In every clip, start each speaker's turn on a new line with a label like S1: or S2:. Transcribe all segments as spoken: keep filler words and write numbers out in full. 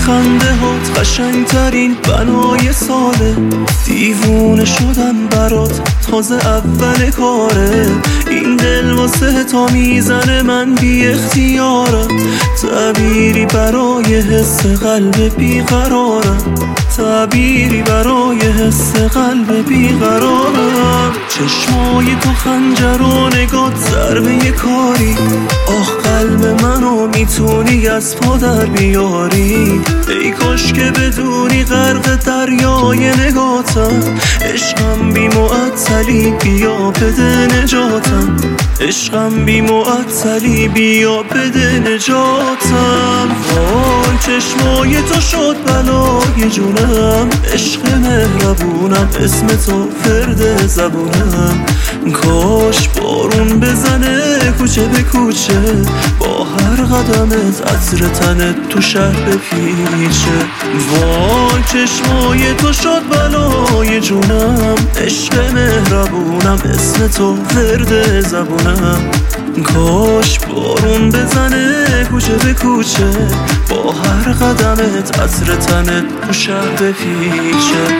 S1: خنده هات قشنگترین بنای ساله. دیوونه شدم برات تازه اول کاره. این دل واسه تا میزنه من بی اختیارم. تعبیری برای حس قلب بیقرارم. تعبیری برای حس قلب بیقرارم. چشمای تو خنجر و نگات ضربه کاری. آه قلب منو میتونی از پا در بیاری. ای کاش که بدونی غرق دریای نگاتم. عشقم بی معطلی بیا بده نجاتم. عشقم بی معطلی بیا بده نجاتم. وای چشمای تو شد بلای جونم. عشق مهربونم اسم تو فرد زبونم. کاش بارون بزنه کوچه به کوچه. با هر قدمت عطر تنت تو شهر بپیچه. وای چشمای تو شد بلای جونم. عشق مهربونم اسم تو فرد زبونم. کاش بارون بزنه کوچه به کوچه. با هر قدمت عطر تنت تو شهر بپیچه.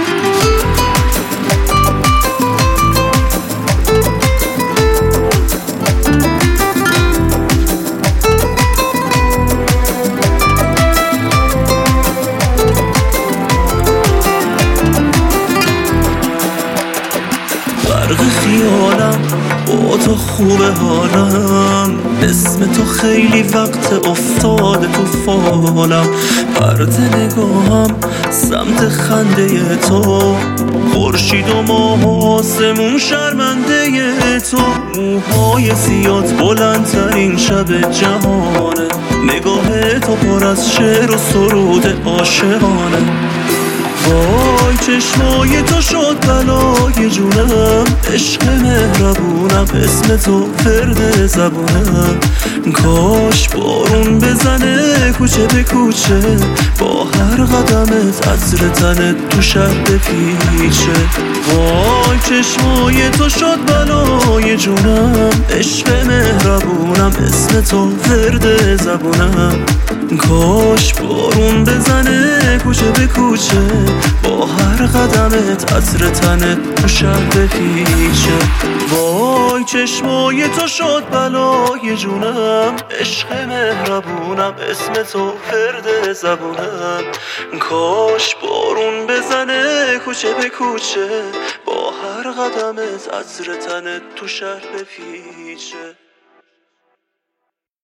S1: غرق خیالم با تو خوبه حالم. اسم تو خیلی وقت افتاده تو فالم. پرت نگاهم سمت خنده تو. خورشید و ماه و آسمون شرمنده تو. موهای سیات بلندترین شب جهانه. نگاه تو پر از شعر و سرود عاشقانه. وای چشمای تو شد بلای جونم. عشق مهربونم اسم تو فرد زبونم. کاش بارون بزنه کوچه به کوچه. با هر قدمت عطر تنت تو شهر بپیچه. وای چشمای تو شد بلای جونم. عشق مهربونم اسم تو فرد زبونم. کاش بارون بزنه کوچه به کوچه. با هر قدمت عطر تنت تو شهر بپیچه. وای چشمای تو شد بلای جونم. عشق مهربونم اسم تو فرد زبونم. کاش بارون بزنه کوچه به کوچه. با هر قدمت عطر تنت تو شهر بپیچه.